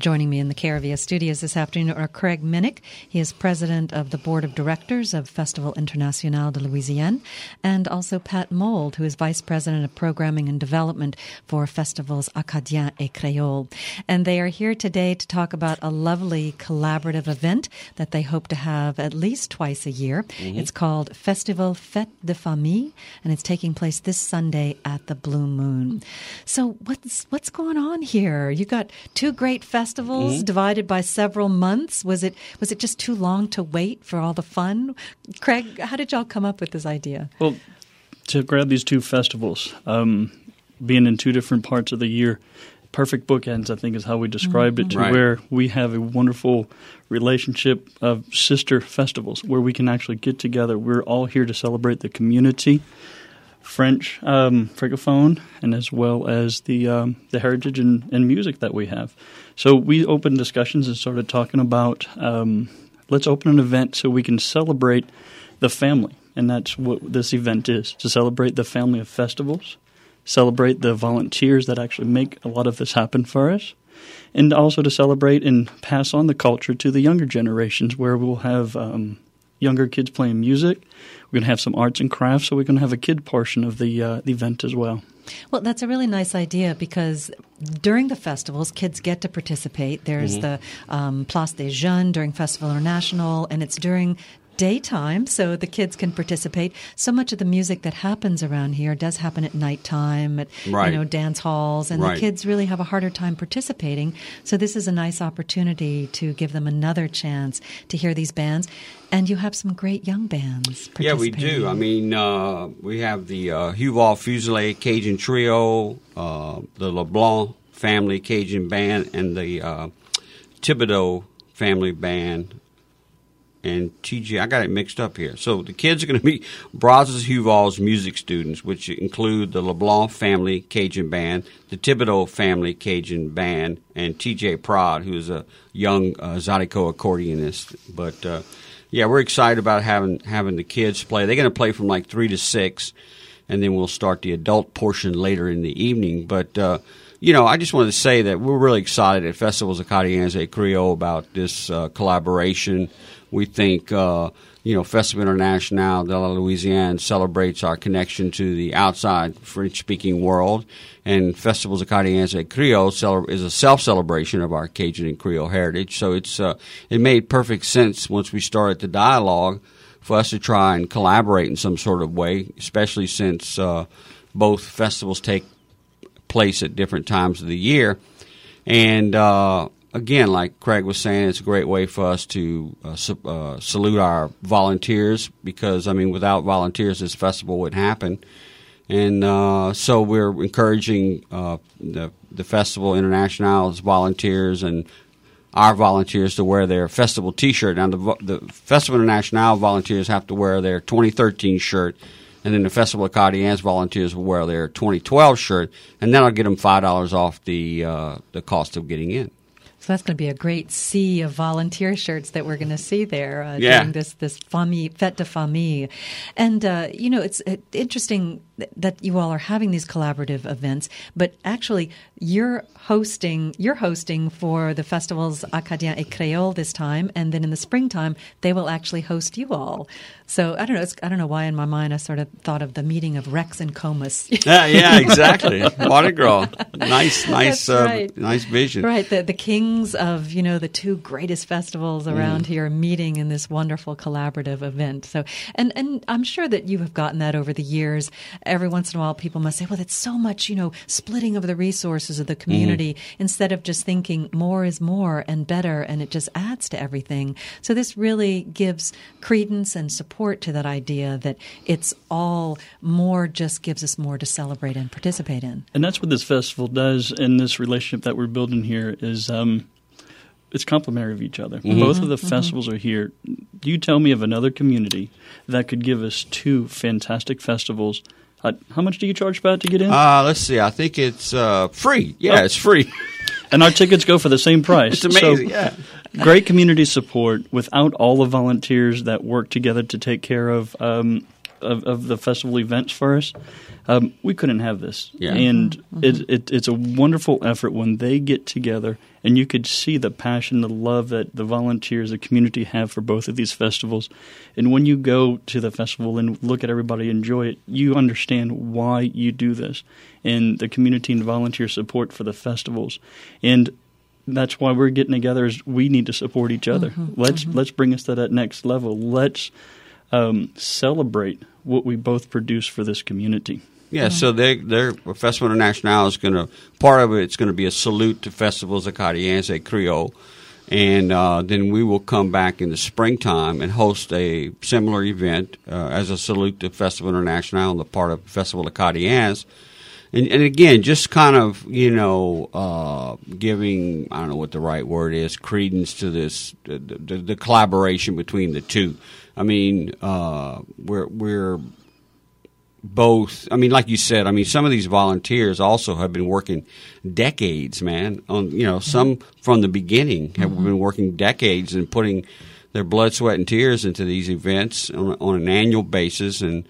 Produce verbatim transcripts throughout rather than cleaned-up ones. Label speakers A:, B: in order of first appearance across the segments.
A: Joining me in the K R V S studios this afternoon are Craig Minnick. He is president of the board of directors of Festival International de Louisiane, and also Pat Mould, who is vice president of programming and development for Festivals Acadiens et Créoles. And they are here today to talk about a lovely collaborative event that they hope to have at least twice a year. Mm-hmm. It's called Festival Fête de Famille, and it's taking place this Sunday at the Blue Moon. So what's what's going on here? You got two great festivals festivals mm-hmm. divided by several months. Was it was it just too long to wait for all the fun? Craig, how did y'all come up with this idea?
B: Well, to grab these two festivals, um, being in two different parts of the year, perfect bookends, I think, is how we described mm-hmm. it, to
C: right.
B: where we have a wonderful relationship of sister festivals where we can actually get together. We're all here to celebrate the community, French um, francophone, and as well as the um, the heritage and, and music that we have. So we opened discussions and started talking about um, let's open an event so we can celebrate the family, and that's what this event is, to celebrate the family of festivals, celebrate the volunteers that actually make a lot of this happen for us, and also to celebrate and pass on the culture to the younger generations, where we'll have um, younger kids playing music. We're going to have some arts and crafts, so we're going to have a kid portion of the, uh, the event as well.
A: Well, that's a really nice idea, because during the festivals, kids get to participate. There's mm-hmm. the um, Place des Jeunes during Festival International, and it's during daytime, so the kids can participate. So much of the music that happens around here does happen at nighttime, at
C: right.
A: you know dance halls, and
C: right.
A: the kids really have a harder time participating. So this is a nice opportunity to give them another chance to hear these bands. And you have some great young bands participating.
C: Yeah, we do. I mean, uh, we have the uh, Huval Fusilier Cajun Trio, uh, the LeBlanc Family Cajun Band, and the uh, Thibodeau Family Band. And T J, I got it mixed up here. So the kids are going to be Brazos Huval's music students, which include the LeBlanc Family Cajun Band, the Thibodeau Family Cajun Band, and T J Prod, who is a young uh, Zydeco accordionist. But uh, yeah, we're excited about having having the kids play. They're going to play from like three to six, and then we'll start the adult portion later in the evening. But uh, you know, I just wanted to say that we're really excited at Festivals Acadiens et Créoles about this uh, collaboration. We think, uh, you know, Festival International de la Louisiane celebrates our connection to the outside French-speaking world, and Festivals Acadiens et Créoles is a self-celebration of our Cajun and Creole heritage. So it's uh, it made perfect sense once we started the dialogue for us to try and collaborate in some sort of way, especially since uh, both festivals take place at different times of the year. And uh Again, like Craig was saying, it's a great way for us to uh, su- uh, salute our volunteers, because, I mean, without volunteers, this festival wouldn't happen. And uh, so we're encouraging uh, the, the Festival International's volunteers and our volunteers to wear their festival T-shirt. Now, the, the Festival International volunteers have to wear their twenty thirteen shirt, and then the Festival Acadiens volunteers will wear their twenty twelve shirt, and that'll get them five dollars off the uh, the cost of getting in.
A: So that's going to be a great sea of volunteer shirts that we're going to see there uh,
C: yeah.
A: during this this famille, fête de famille. And, uh, you know, it's uh, interesting that you all are having these collaborative events, but actually you're hosting you're hosting for the festivals Acadiens et Créoles this time, and then in the springtime they will actually host you all. So I don't know. It's, I don't know why in my mind I sort of thought of the meeting of Rex and Comus.
C: yeah, yeah, exactly. Mardi Gras, nice, nice, uh,
A: right.
C: nice vision.
A: Right, the the kings of you know the two greatest festivals around mm. here meeting in this wonderful collaborative event. So, and and I'm sure that you have gotten that over the years. Every once in a while, people must say, "Well, it's so much, you know, splitting of the resources of the community," mm. instead of just thinking more is more and better, and it just adds to everything. So this really gives credence and support to that idea that it's all more, just gives us more to celebrate and participate in.
B: And that's what this festival does, and this relationship that we're building here is um, it's complementary of each other. Mm-hmm. Both of the mm-hmm. festivals are here. You tell me of another community that could give us two fantastic festivals. Uh, how much do you charge, Pat, to get in?
C: Uh, let's see. I think it's uh, free. Yeah, oh. It's free.
B: And our tickets go for the same price.
C: It's amazing,
B: so,
C: yeah.
B: Great community support without all the volunteers that work together to take care of um, of, of the festival events for us, um, we couldn't have this.
C: Yeah.
B: And
A: Mm-hmm.
B: it, it, it's a wonderful effort when they get together, and you could see the passion, the love that the volunteers, the community have for both of these festivals. And when you go to the festival and look at everybody enjoy it, you understand why you do this and the community and volunteer support for the festivals. And that's why we're getting together, is we need to support each other.
A: Mm-hmm.
B: Let's
A: Mm-hmm.
B: let's bring us to that next level. Let's um, celebrate what we both produce for this community.
C: Yeah, so they, their Festival International is going to, part of it, it's going to be a salute to Festivals Acadiens et Creole. And uh, then we will come back in the springtime and host a similar event uh, as a salute to Festival International on the part of Festival Acadiens. And, and again, just kind of, you know, uh, giving, I don't know what the right word is, credence to this, the, the, the collaboration between the two. I mean, uh, we're, we're, both, I mean, like you said, I mean, some of these volunteers also have been working decades, man. On you know, some from the beginning have mm-hmm. been working decades and putting their blood, sweat, and tears into these events on, on an annual basis, and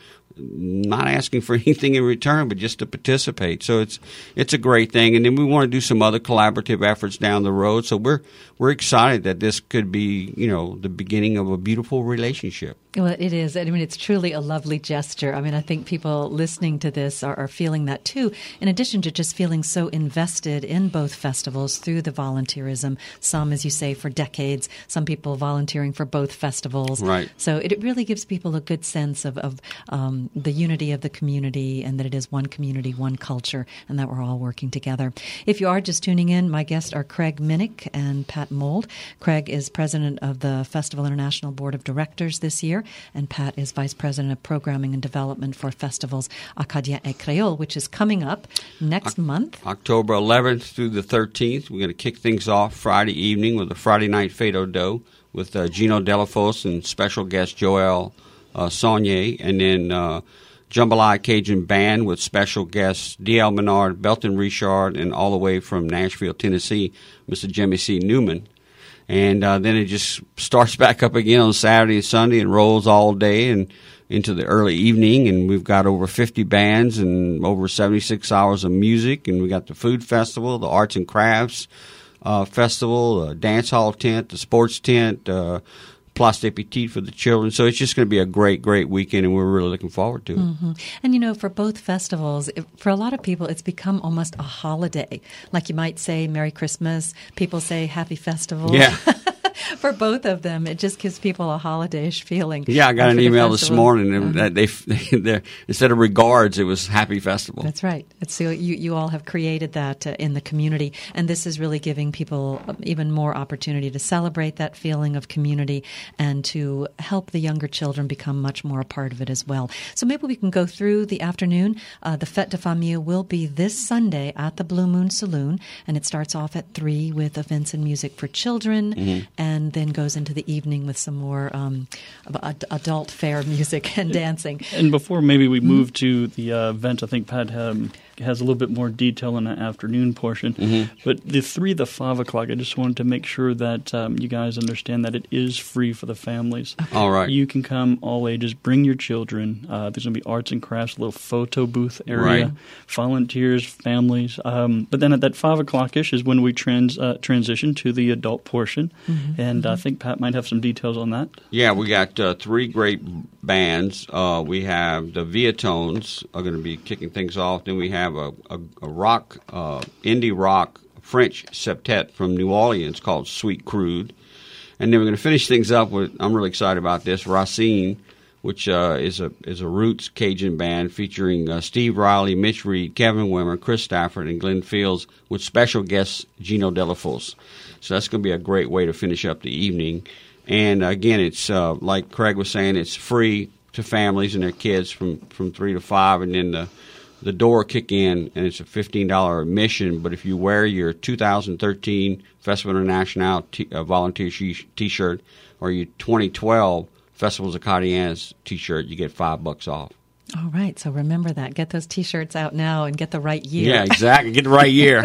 C: not asking for anything in return, but just to participate. So it's it's a great thing. And then we want to do some other collaborative efforts down the road. So we're we're excited that this could be, you know, the beginning of a beautiful relationship.
A: Well, it is. I mean, it's truly a lovely gesture. I mean, I think people listening to this are, are feeling that too, in addition to just feeling so invested in both festivals through the volunteerism. Some, as you say, for decades, some people volunteering for both festivals.
C: Right.
A: So it, it really gives people a good sense of, of um, the unity of the community, and that it is one community, one culture, and that we're all working together. If you are just tuning in, my guests are Craig Minnick and Pat Mould. Craig is president of the Festival International Board of Directors this year, and Pat is Vice President of Programming and Development for Festivals Acadiens et Creole, which is coming up next o- month.
C: October eleventh through the thirteenth. We're going to kick things off Friday evening with a Friday night Fado Do with uh, Gino Delafos and special guest Joel uh, Saunier, and then uh, Jambalaya Cajun Band with special guests D L Menard, Belton Richard, and all the way from Nashville, Tennessee, Mister Jimmy C. Newman. And uh, then it just starts back up again on Saturday and Sunday and rolls all day and into the early evening. And we've got over fifty bands and over seventy-six hours of music. And we got the food festival, the arts and crafts uh, festival, the dance hall tent, the sports tent, uh, Place des Petites for the children. So it's just going to be a great, great weekend, and we're really looking forward to it.
A: Mm-hmm. And, you know, for both festivals, it, for a lot of people, it's become almost a holiday. Like you might say Merry Christmas. People say Happy Festival.
C: Yeah.
A: For both of them, it just gives people a holiday-ish feeling.
C: Yeah, I got an email this morning
A: uh-huh.
C: that they, they instead of regards, it was Happy Festival.
A: That's right. It's, so you, you all have created that uh, in the community, and this is really giving people even more opportunity to celebrate that feeling of community and to help the younger children become much more a part of it as well. So maybe we can go through the afternoon. Uh, the Fête de Famille will be this Sunday at the Blue Moon Saloon, and it starts off at three with events and music for children, mm-hmm. and then goes into the evening with some more um, ad- adult fair music and dancing.
B: And before maybe we move mm-hmm. to the uh, event, I think Pat um, has a little bit more detail in the afternoon portion. Mm-hmm. But the three to five o'clock, I just wanted to make sure that um, you guys understand that it is free for the families.
C: Okay. All right.
B: You can come all ages. Bring your children. Uh, there's going to be arts and crafts, a little photo booth area,
C: right.
B: volunteers, families. Um, but then at that five o'clock-ish is when we trans uh, transition to the adult portion. Mm-hmm. And mm-hmm. I think Pat might have some details on that.
C: Yeah, we got uh, three great bands. Uh, we have the Viatones are going to be kicking things off. Then we have a, a, a rock, uh, indie rock French septet from New Orleans called Sweet Crude. And then we're going to finish things up with, I'm really excited about this, Racine, which uh, is a is a roots Cajun band featuring uh, Steve Riley, Mitch Reed, Kevin Wimmer, Chris Stafford, and Glenn Fields with special guest Gino Delafos. So that's going to be a great way to finish up the evening. And again, it's uh, like Craig was saying, it's free to families and their kids from, from three to five, and then the the door kick in, and it's a fifteen dollars admission. But if you wear your two thousand thirteen Festival International t- uh, volunteer sh- T-shirt or your twenty twelve Festivals Acadiens T-shirt, you get five bucks off.
A: All right. So remember that. Get those T-shirts out now and get the right year.
C: Yeah, exactly. Get the right year.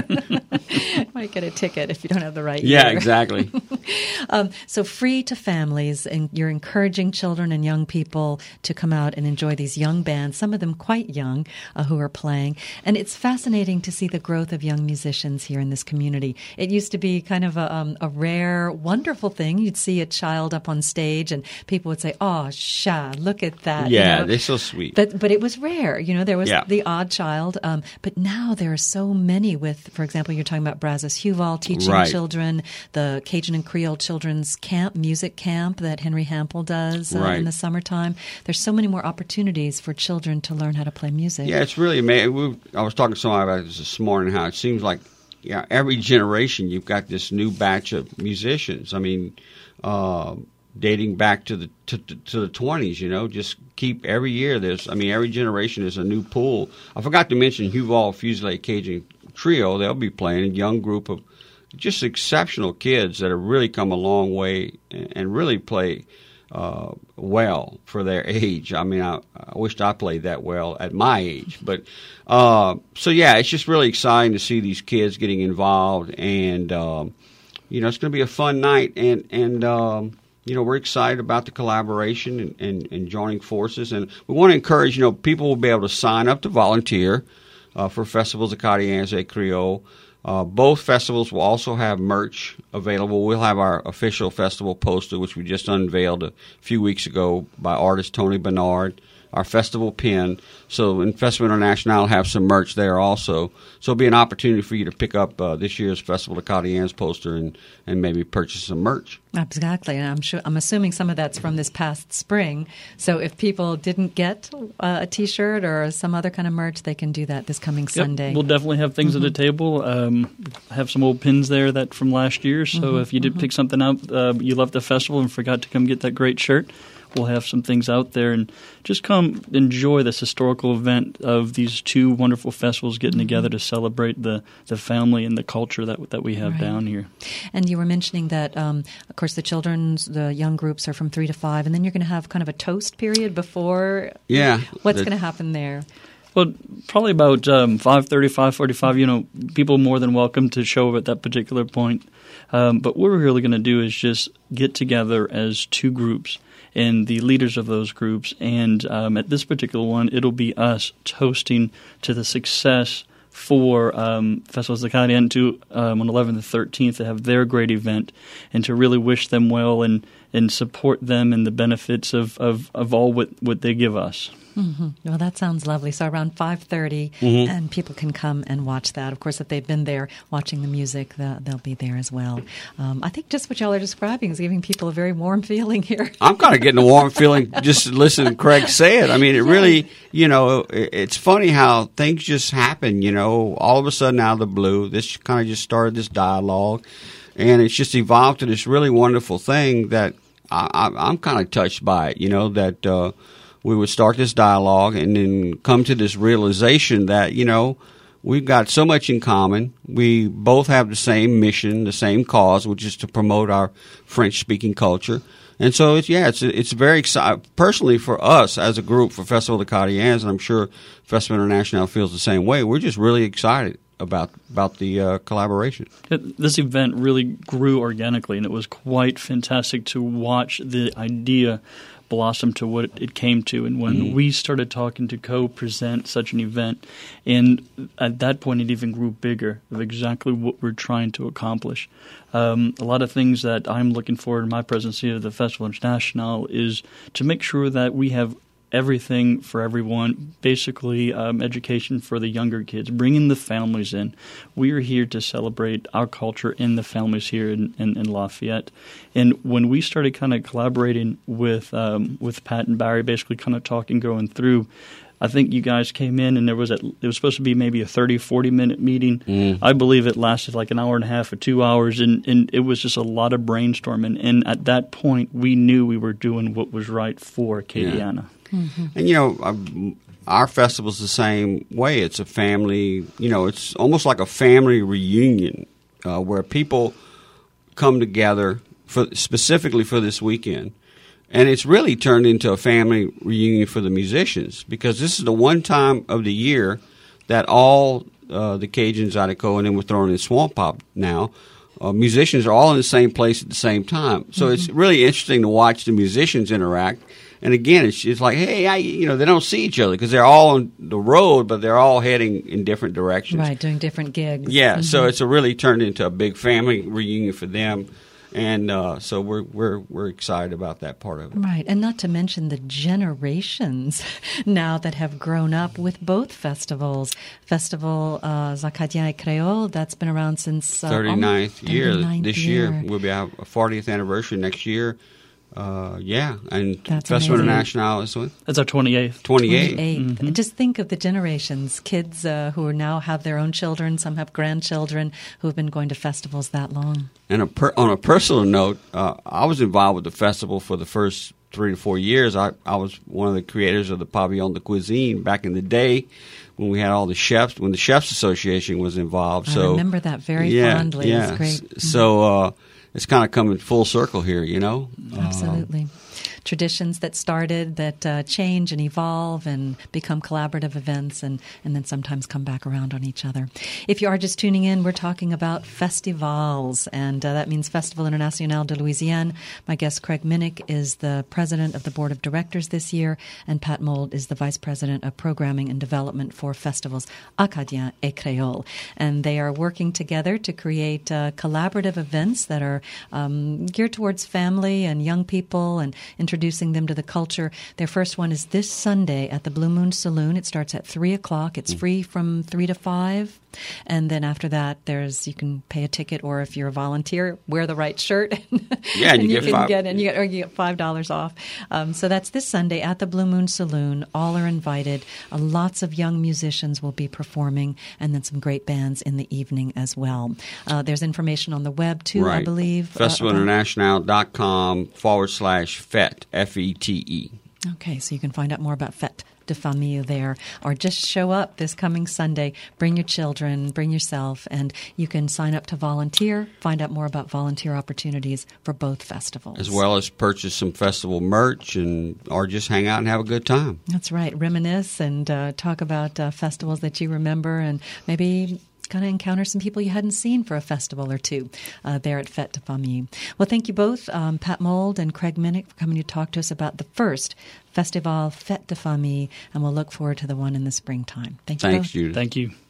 A: Might get a ticket if you don't have the right
C: yeah,
A: year.
C: Yeah, exactly.
A: um, so free to families, and you're encouraging children and young people to come out and enjoy these young bands, some of them quite young, uh, who are playing. And it's fascinating to see the growth of young musicians here in this community. It used to be kind of a, um, a rare, wonderful thing. You'd see a child up on stage and people would say, oh, sha, look at that.
C: Yeah,
A: you know?
C: They're so sweet.
A: But, but it was rare. You know, there was
C: yeah.
A: the odd child. Um, but now there are so many with, for example, you're talking about Brazos Huval teaching
C: right.
A: children, the Cajun and Creole Children's Camp, music camp that Henry Hampel does uh,
C: right.
A: in the summertime. There's so many more opportunities for children to learn how to play music.
C: Yeah, it's really amazing. We, I was talking to somebody about this this morning, how it seems like yeah, every generation you've got this new batch of musicians. I mean, uh, dating back to the to, to the twenties, you know, just keep every year there's, I mean, every generation is a new pool. I forgot to mention Huval Fusilier Cajun Trio. They'll be playing a young group of just exceptional kids that have really come a long way and, and really play uh, well for their age. I mean, I, I wished I played that well at my age. But uh, so, yeah, it's just really exciting to see these kids getting involved. And, um, you know, it's going to be a fun night. And, and um, you know, we're excited about the collaboration and, and, and joining forces. And we want to encourage, you know, people will be able to sign up to volunteer uh, for Festivals Acadiens et Creole. Uh, both festivals will also have merch available. We'll have our official festival poster, which we just unveiled a few weeks ago by artist Tony Bernard, our festival pin. So in Festival International, will have some merch there also. So it'll be an opportunity for you to pick up uh, this year's Festival Acadiens poster and, and maybe purchase some merch.
A: Exactly, and I'm sure I'm assuming some of that's from this past spring. So if people didn't get uh, a T-shirt or some other kind of merch, they can do that this coming
B: yep,
A: Sunday.
B: We'll definitely have things mm-hmm. at the table. Um, have some old pins there that from last year. So
A: mm-hmm,
B: if you did
A: mm-hmm.
B: pick something up, uh, you left the festival and forgot to come get that great shirt, we'll have some things out there, and just come enjoy this historical event of these two wonderful festivals getting mm-hmm. together to celebrate the, the family and the culture that that we have
A: right.
B: down here.
A: And you were mentioning that, um, of course, the children's, the young groups are from three to five, and then you're going to have kind of a toast period before.
C: Yeah.
A: What's
C: the,
A: going to happen there?
B: Well, probably about um, five thirty, five forty-five, you know, people are more than welcome to show up at that particular point. Um, but what we're really going to do is just get together as two groups and the leaders of those groups. And um, at this particular one, it'll be us toasting to the success for um, Festivals Acadiens to um, on eleventh and thirteenth to have their great event and to really wish them well and, and support them and the benefits of, of, of all what, what they give us.
A: Mm-hmm. Well, that sounds lovely. So around five thirty, mm-hmm. and people can come and watch that. Of course, if they've been there watching the music, the, they'll be there as well. Um, I think just what y'all are describing is giving people a very warm feeling here.
C: I'm kind of getting a warm feeling just listening to Craig say it. I mean, it really, you know, it, it's funny how things just happen, you know, all of a sudden out of the blue. This kind of just started this dialogue, and it's just evolved to this really wonderful thing that I, I, I'm kind of touched by it, you know, that uh, we would start this dialogue and then come to this realization that, you know, we've got so much in common. We both have the same mission, the same cause, which is to promote our French-speaking culture. And so, it's, yeah, it's it's very exciting. Personally, for us as a group, for Festival Acadiens, and I'm sure Festival International feels the same way, we're just really excited about about the uh, collaboration.
B: This event really grew organically, and it was quite fantastic to watch the idea blossom to what it came to. And when mm-hmm. we started talking to co-present such an event, and at that point it even grew bigger of exactly what we're trying to accomplish. Um, a lot of things that I'm looking for in my presidency of the Festival International is to make sure that we have everything for everyone, basically um, education for the younger kids, bringing the families in. We are here to celebrate our culture and the families here in, in, in Lafayette. And when we started kind of collaborating with um, with Pat and Barry, basically kind of talking, going through, I think you guys came in and there was a, it was supposed to be maybe a thirty, forty minute meeting. Mm. I believe it lasted like an hour and a half or two hours, and, and it was just a lot of brainstorming. And at that point, we knew we were doing what was right for Acadiana.
C: Yeah. Mm-hmm. And, you know, our festival's the same way. It's a family, you know, it's almost like a family reunion uh, where people come together for specifically for this weekend. And it's really turned into a family reunion for the musicians, because this is the one time of the year that all uh, the Cajuns, Zydeco, and then we're throwing in Swamp Pop now, uh, musicians are all in the same place at the same time. So mm-hmm. it's really interesting to watch the musicians interact. And again, it's, it's like, hey, I, you know, they don't see each other because they're all on the road, but they're all heading in different directions.
A: Right, doing different gigs.
C: Yeah,
A: mm-hmm.
C: so it's a really turned into a big family reunion for them. And uh, so we're we're we're excited about that part of it.
A: Right, and not to mention the generations now that have grown up with both festivals. Festival uh, Acadiens et Créoles, that's been around since uh,
C: thirty-ninth year.
A: thirty-ninth
C: This
A: year.
C: year we'll be have a fortieth anniversary next year. Uh, yeah, and
A: That's
C: Festival
A: amazing.
C: International is what?
B: That's our twenty-eighth.
C: twenty-eighth.
A: twenty-eighth.
B: Mm-hmm.
A: Just think of the generations, kids uh, who are now have their own children, some have grandchildren who have been going to festivals that long.
C: And a per, on a personal note, uh, I was involved with the festival for the first three to four years. I, I was one of the creators of the Pavillon de Cuisine back in the day when we had all the chefs, when the Chefs Association was involved.
A: I
C: so
A: remember that very
C: yeah,
A: fondly.
C: Yeah.
A: It's great. Mm-hmm.
C: So uh, it's kind of coming full circle here, you know?
A: Absolutely. Um, Traditions that started that uh, change and evolve and become collaborative events and, and then sometimes come back around on each other. If you are just tuning in, we're talking about festivals, and uh, that means Festival International de Louisiane. My guest, Craig Minnick, is the president of the board of directors this year, and Pat Mould is the vice president of programming and development for festivals Acadiens et Créoles. And they are working together to create uh, collaborative events that are um, geared towards family and young people and introducing them to the culture. Their first one is this Sunday at the Blue Moon Saloon. It starts at three o'clock. It's free from three to five. And then after that, there's you can pay a ticket, or if you're a volunteer, wear the right shirt.
C: Yeah, and you,
A: and you
C: get
A: can
C: five.
A: get and you get or you get five dollars off. Um, so that's this Sunday at the Blue Moon Saloon. All are invited. Uh, lots of young musicians will be performing, and then some great bands in the evening as well. Uh, there's information on the web too,
C: right.
A: I believe.
C: Festival International dot com forward slash FET, F E T E.
A: Okay, so you can find out more about Fête de Famille there, or just show up this coming Sunday. Bring your children, bring yourself, and you can sign up to volunteer, find out more about volunteer opportunities for both festivals.
C: As well as purchase some festival merch and or just hang out and have a good time.
A: That's right. Reminisce and uh, talk about uh, festivals that you remember, and maybe kind of encounter some people you hadn't seen for a festival or two uh, there at Fête de Famille. Well, thank you both, um, Pat Mould and Craig Minnick, for coming to talk to us about the first Festival Fête de Famille, and we'll look forward to the one in the springtime. Thank you
C: Thanks,
A: both.
C: Judith.
B: Thank you.